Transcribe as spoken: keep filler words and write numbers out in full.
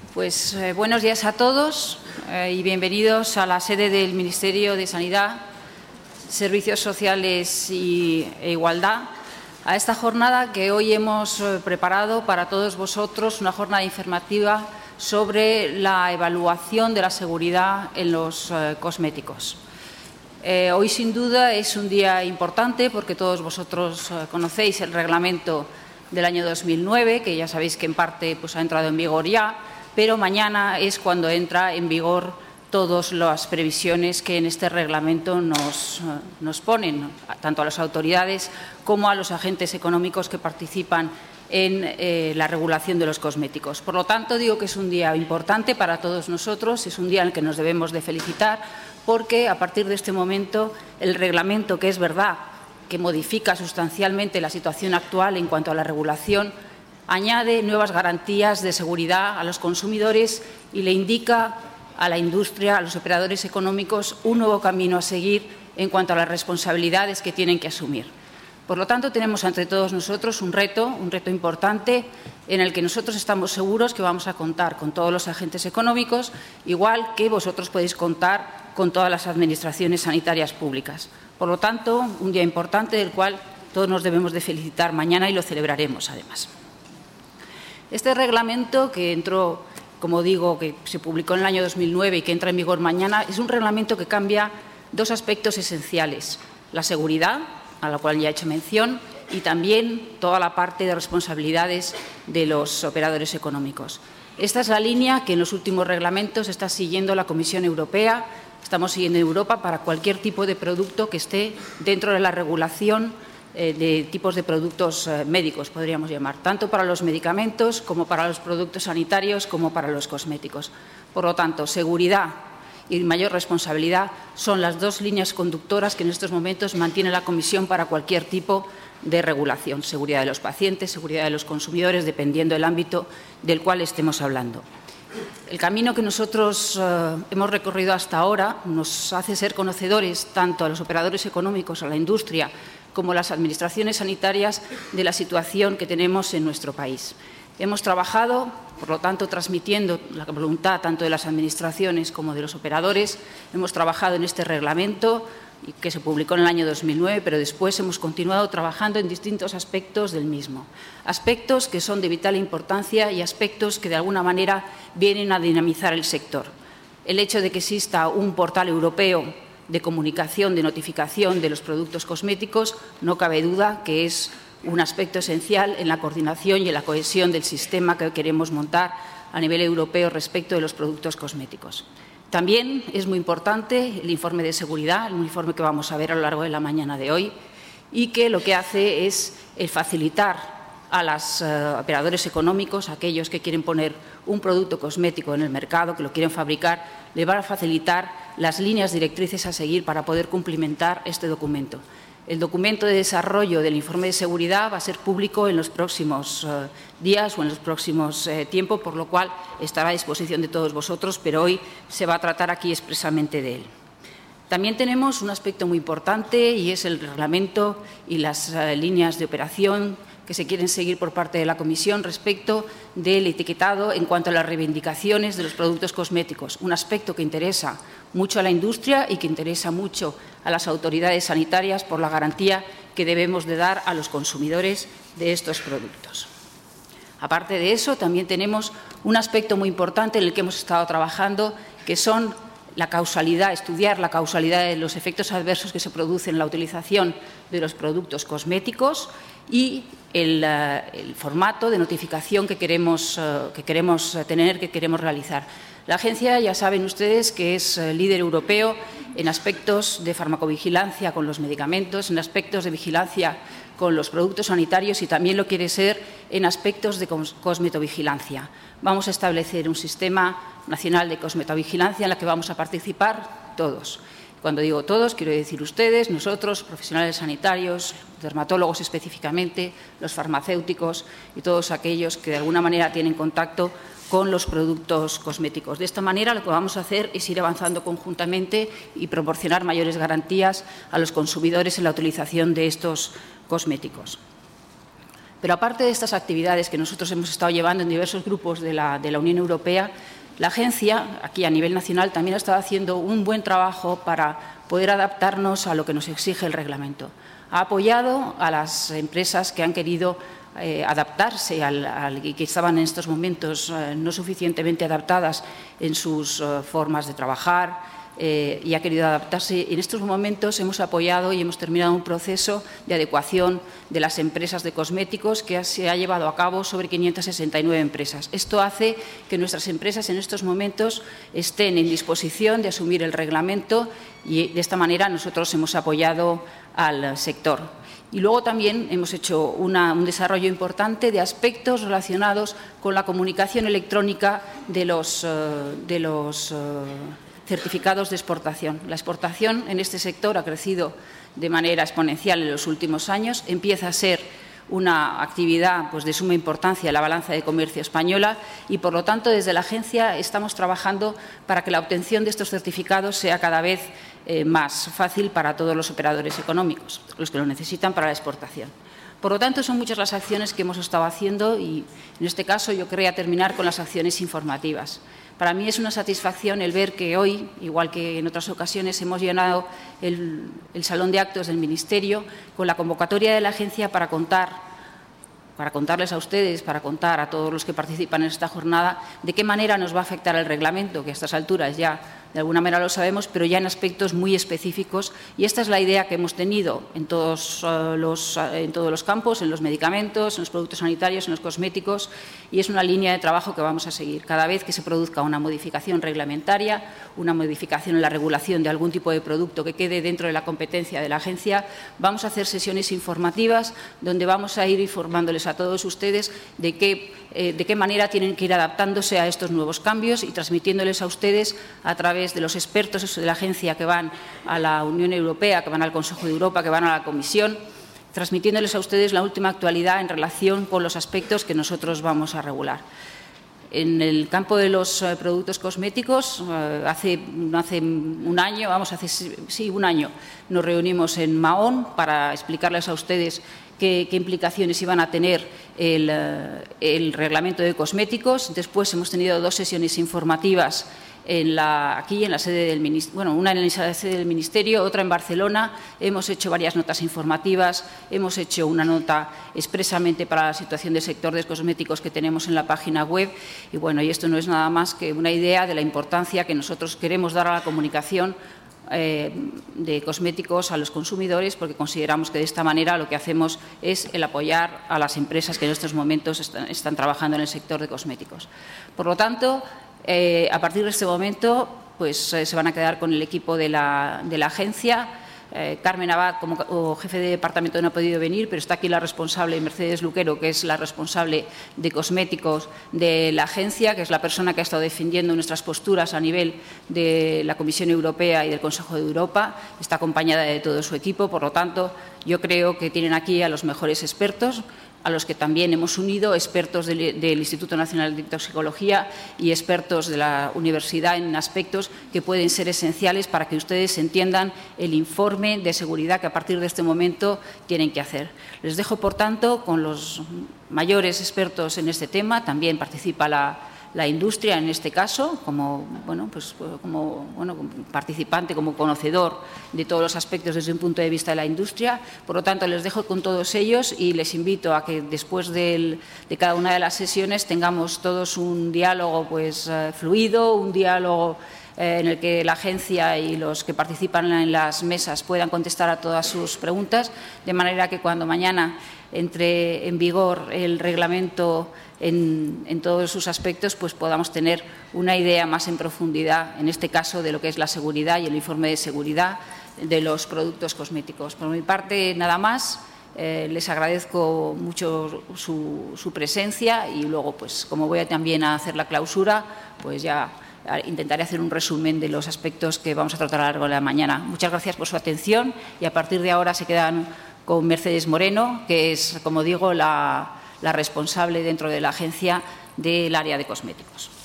Pues eh, buenos días a todos eh, y bienvenidos a la sede del Ministerio de Sanidad, Servicios Sociales y, e Igualdad, a esta jornada que hoy hemos eh, preparado para todos vosotros, una jornada informativa sobre la evaluación de la seguridad en los eh, cosméticos. Eh, hoy, sin duda, es un día importante porque todos vosotros eh, conocéis el reglamento del año dos mil nueve, que ya sabéis que en parte pues, ha entrado en vigor ya, pero mañana es cuando entra en vigor todas las previsiones que en este reglamento nos, nos ponen, tanto a las autoridades como a los agentes económicos que participan en eh, la regulación de los cosméticos. Por lo tanto, digo que es un día importante para todos nosotros, es un día en el que nos debemos de felicitar, porque a partir de este momento el reglamento, que es verdad que modifica sustancialmente la situación actual en cuanto a la regulación, añade nuevas garantías de seguridad a los consumidores y le indica a la industria, a los operadores económicos, un nuevo camino a seguir en cuanto a las responsabilidades que tienen que asumir. Por lo tanto, tenemos ante todos nosotros un reto, un reto importante, en el que nosotros estamos seguros que vamos a contar con todos los agentes económicos, igual que vosotros podéis contar con todas las administraciones sanitarias públicas. Por lo tanto, un día importante del cual todos nos debemos de felicitar mañana y lo celebraremos, además. Este reglamento, que entró, como digo, que se publicó en el año dos mil nueve y que entra en vigor mañana, es un reglamento que cambia dos aspectos esenciales: la seguridad, a la cual ya he hecho mención, y también toda la parte de responsabilidades de los operadores económicos. Esta es la línea que en los últimos reglamentos está siguiendo la Comisión Europea. Estamos siguiendo en Europa para cualquier tipo de producto que esté dentro de la regulación de tipos de productos eh, médicos, podríamos llamar, tanto para los medicamentos como para los productos sanitarios como para los cosméticos. Por lo tanto, seguridad y mayor responsabilidad son las dos líneas conductoras que en estos momentos mantiene la Comisión para cualquier tipo de regulación. Seguridad de los pacientes, seguridad de los consumidores, dependiendo del ámbito del cual estemos hablando. El camino que nosotros eh, hemos recorrido hasta ahora nos hace ser conocedores tanto a los operadores económicos, a la industria, como las administraciones sanitarias de la situación que tenemos en nuestro país. Hemos trabajado, por lo tanto, transmitiendo la voluntad tanto de las administraciones como de los operadores. Hemos trabajado en este reglamento que se publicó en el año dos mil nueve, pero después hemos continuado trabajando en distintos aspectos del mismo. Aspectos que son de vital importancia y aspectos que, de alguna manera, vienen a dinamizar el sector. El hecho de que exista un portal europeo de comunicación, de notificación de los productos cosméticos, no cabe duda que es un aspecto esencial en la coordinación y en la cohesión del sistema que queremos montar a nivel europeo respecto de los productos cosméticos. También es muy importante el informe de seguridad, el informe que vamos a ver a lo largo de la mañana de hoy, y que lo que hace es el facilitar a los uh, operadores económicos, aquellos que quieren poner un producto cosmético en el mercado, que lo quieren fabricar, le va a facilitar las líneas directrices a seguir para poder cumplimentar este documento. El documento de desarrollo del informe de seguridad va a ser público en los próximos uh, días o en los próximos uh, tiempos, por lo cual estará a disposición de todos vosotros, pero hoy se va a tratar aquí expresamente de él. También tenemos un aspecto muy importante y es el reglamento y las uh, líneas de operación que se quieren seguir por parte de la Comisión respecto del etiquetado en cuanto a las reivindicaciones de los productos cosméticos, un aspecto que interesa mucho a la industria y que interesa mucho a las autoridades sanitarias por la garantía que debemos de dar a los consumidores de estos productos. Aparte de eso, también tenemos un aspecto muy importante en el que hemos estado trabajando, que son la causalidad, estudiar la causalidad de los efectos adversos que se producen en la utilización de los productos cosméticos y el, uh, el formato de notificación que queremos, uh, que queremos tener, que queremos realizar. La agencia, ya saben ustedes, que es uh, líder europeo en aspectos de farmacovigilancia con los medicamentos, en aspectos de vigilancia con los productos sanitarios y también lo quiere ser en aspectos de cos cosmetovigilancia. Vamos a establecer un sistema nacional de cosmetovigilancia en la que vamos a participar todos. Cuando digo todos, quiero decir ustedes, nosotros, profesionales sanitarios, dermatólogos específicamente, los farmacéuticos y todos aquellos que de alguna manera tienen contacto con los productos cosméticos. De esta manera, lo que vamos a hacer es ir avanzando conjuntamente y proporcionar mayores garantías a los consumidores en la utilización de estos cosméticos. Pero aparte de estas actividades que nosotros hemos estado llevando en diversos grupos de la, de la Unión Europea, la agencia, aquí a nivel nacional, también ha estado haciendo un buen trabajo para poder adaptarnos a lo que nos exige el reglamento. Ha apoyado a las empresas que han querido eh, adaptarse al, al, y que estaban en estos momentos eh, no suficientemente adaptadas en sus eh, formas de trabajar, Eh, y ha querido adaptarse. En estos momentos hemos apoyado y hemos terminado un proceso de adecuación de las empresas de cosméticos que se ha llevado a cabo sobre quinientas sesenta y nueve empresas. Esto hace que nuestras empresas en estos momentos estén en disposición de asumir el reglamento y de esta manera nosotros hemos apoyado al sector. Y luego también hemos hecho una, un desarrollo importante de aspectos relacionados con la comunicación electrónica de los, uh, de los uh, certificados de exportación. La exportación en este sector ha crecido de manera exponencial en los últimos años. Empieza a ser una actividad pues, de suma importancia en la balanza de comercio española y, por lo tanto, desde la agencia estamos trabajando para que la obtención de estos certificados sea cada vez eh, más fácil para todos los operadores económicos, los que lo necesitan para la exportación. Por lo tanto, son muchas las acciones que hemos estado haciendo y, en este caso, yo querría terminar con las acciones informativas. Para mí es una satisfacción el ver que hoy, igual que en otras ocasiones, hemos llenado el, el salón de actos del Ministerio con la convocatoria de la agencia para contar, para contarles a ustedes, para contar a todos los que participan en esta jornada, de qué manera nos va a afectar el reglamento, que a estas alturas ya de alguna manera lo sabemos, pero ya en aspectos muy específicos. Y esta es la idea que hemos tenido en todos, uh, los, uh, en todos los campos, en los medicamentos, en los productos sanitarios, en los cosméticos, y es una línea de trabajo que vamos a seguir. Cada vez que se produzca una modificación reglamentaria, una modificación en la regulación de algún tipo de producto que quede dentro de la competencia de la agencia, vamos a hacer sesiones informativas donde vamos a ir informándoles a todos ustedes de qué, eh, de qué manera tienen que ir adaptándose a estos nuevos cambios y transmitiéndoles a ustedes a través de los expertos de la agencia que van a la Unión Europea, que van al Consejo de Europa, que van a la Comisión, transmitiéndoles a ustedes la última actualidad en relación con los aspectos que nosotros vamos a regular. En el campo de los eh, productos cosméticos, eh, hace, hace un año, vamos, hace sí, un año, nos reunimos en Mahón para explicarles a ustedes qué, qué implicaciones iban a tener el, el reglamento de cosméticos. Después hemos tenido dos sesiones informativas En la, aquí en la sede del Ministerio, bueno, una en la sede del Ministerio, otra en Barcelona. Hemos hecho varias notas informativas, hemos hecho una nota expresamente para la situación del sector de cosméticos que tenemos en la página web y, bueno, y esto no es nada más que una idea de la importancia que nosotros queremos dar a la comunicación eh, de cosméticos a los consumidores, porque consideramos que de esta manera lo que hacemos es el apoyar a las empresas que en estos momentos están, están trabajando en el sector de cosméticos. Por lo tanto, Eh, a partir de este momento, pues eh, se van a quedar con el equipo de la, de la agencia. Eh, Carmen Abad, como o jefe de departamento, no ha podido venir, pero está aquí la responsable, Mercedes Luquero, que es la responsable de cosméticos de la agencia, que es la persona que ha estado defendiendo nuestras posturas a nivel de la Comisión Europea y del Consejo de Europa. Está acompañada de todo su equipo. Por lo tanto, yo creo que tienen aquí a los mejores expertos, a los que también hemos unido expertos del, del Instituto Nacional de Toxicología y expertos de la universidad en aspectos que pueden ser esenciales para que ustedes entiendan el informe de seguridad que a partir de este momento tienen que hacer. Les dejo, por tanto, con los mayores expertos en este tema. También participa la la industria en este caso, como, bueno, pues, como, bueno, como participante, como conocedor de todos los aspectos desde un punto de vista de la industria. Por lo tanto, les dejo con todos ellos y les invito a que después del, de cada una de las sesiones tengamos todos un diálogo pues, eh, fluido, un diálogo eh, en el que la agencia y los que participan en las mesas puedan contestar a todas sus preguntas, de manera que cuando mañana entre en vigor el reglamento en, en todos sus aspectos, pues podamos tener una idea más en profundidad, en este caso, de lo que es la seguridad y el informe de seguridad de los productos cosméticos. Por mi parte, nada más. Eh, les agradezco mucho su, su presencia y luego, pues, como voy a también a hacer la clausura, pues ya intentaré hacer un resumen de los aspectos que vamos a tratar a lo largo de la mañana. Muchas gracias por su atención y a partir de ahora se quedan con Mercedes Moreno, que es, como digo, la, la responsable dentro de la agencia del área de cosméticos.